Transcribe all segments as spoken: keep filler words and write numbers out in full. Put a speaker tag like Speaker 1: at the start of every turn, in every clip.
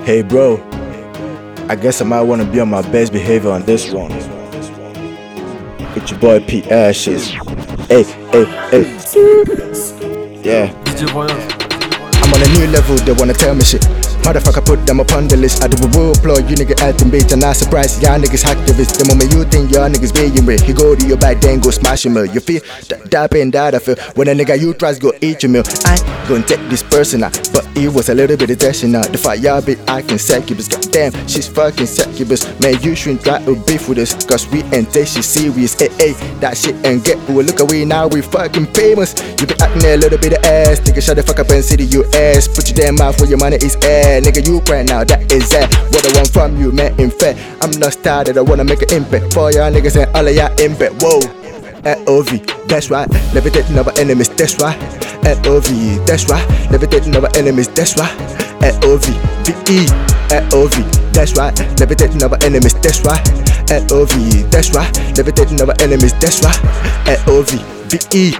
Speaker 1: Hey bro, I guess I might wanna be on my best behavior on this one. With your boy P Ashes. Hey, hey, hey. Yeah.
Speaker 2: D J Voyage.
Speaker 1: I'm on a new level, they wanna tell me shit. Motherfucker put them up on the list. I do a rule ploy, you nigga acting bitch. And not surprised, y'all niggas hacktivists. The moment you think y'all niggas being with, he go to your back, then go smash him. You feel that, that pain that I feel. When a nigga you tries go eat your meal. I ain't gonna take this person out, but it was a little bit of tension out. The fight y'all be acting succubus. Goddamn, she's fucking succubus. Man, you shouldn't try to beef with us, cause we ain't take shit serious. Hey, hey, that shit ain't get cool. Look away now, we fucking famous. You be acting a little bit of ass. Nigga, shut the fuck up and sit in your ass. Put your damn mouth where your money is at. Nigga, you cry now, that is that. What I want from you, man, in fact, I'm not started, I wanna make an impact. For y'all niggas and all of y'all impact. Whoa, L O V, that's right. Levitating over enemies, that's right. L O V, that's right. Levitating over enemies, that's right. L O V, V E, L O V, that's right. Levitating over enemies, that's right. L O V, that's right. Levitating over enemies, that's right. L O V, V E.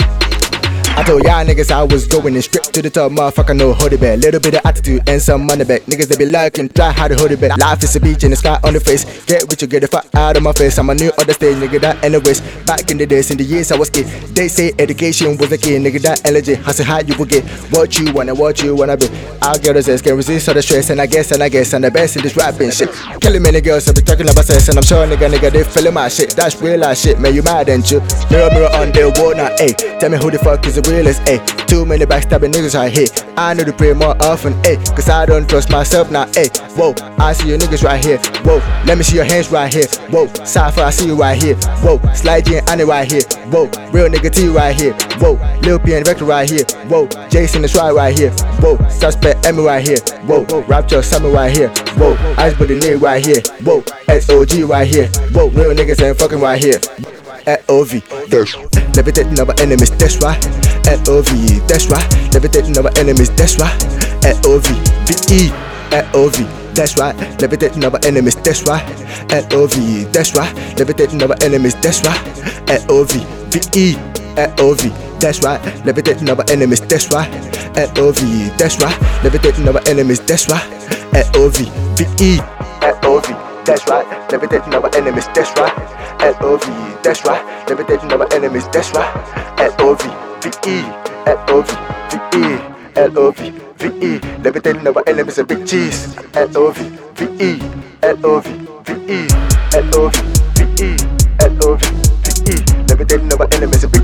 Speaker 1: I told y'all niggas I was going in straight to the top, motherfucker, no hoodie bag. Little bit of attitude and some money back. Niggas they be lurking, try how to hold it back. Life is a beach and the sky on the face. Get rich or get the fuck out of my face. I'm a new other stage, nigga, that anyways. Back in the days, in the years I was kid, they say education was a kid, nigga, that energy. Hustle how you will get what you wanna, what you wanna be. Our girls can resist all the stress, and I guess, and I guess, I'm the best in this rapping shit. Killing many girls, I be talking about sex, and I'm sure nigga, nigga, they feeling my shit. That's real ass shit, man, you mad ain't you? Mirror, mirror on the wall now, ayy. Tell me who the fuck is the realest, ayy. Too many backstabbing niggas right here. I need to pray more often, ayy. Cause I don't trust myself now, ayy. Whoa, I see you niggas right here. Whoa, let me see your hands right here. Whoa, Cypher, I see you right here. Whoa, Sly G and Annie right here. Whoa, real nigga T right here. Whoa, Lil P and Vector right here. Whoa, Jason is right right here. Whoa, Suspect Emmy right here. Whoa, Rapture Summer right here. Whoa, Ice Buddy Nate right here. Whoa, S O G right here. Whoa, real niggas ain't fucking right here. L O V, that's levitating over enemies, that's right. L O V, that's right. Levitating over enemies, that's right. L O V, V E, L O V, that's right. Levitating over enemies, that's right. L O V, that's right. Levitating over enemies, that's right. L O V, V E, L O V, that's right. Levitating over enemies, that's right. L O V, that's right. Levitating over enemies, that's right. L O V, V E, L O V, that's right. Levitating over enemies, that's right. L O V, that's right. Levitating over enemies, that's right. L O V, V E, L O V, V E, L O V, V E. Levitating over enemies, a big cheese. L O V, V E, L O V, V E, L O V, V E, L O V, V E. Levitating over enemies, a big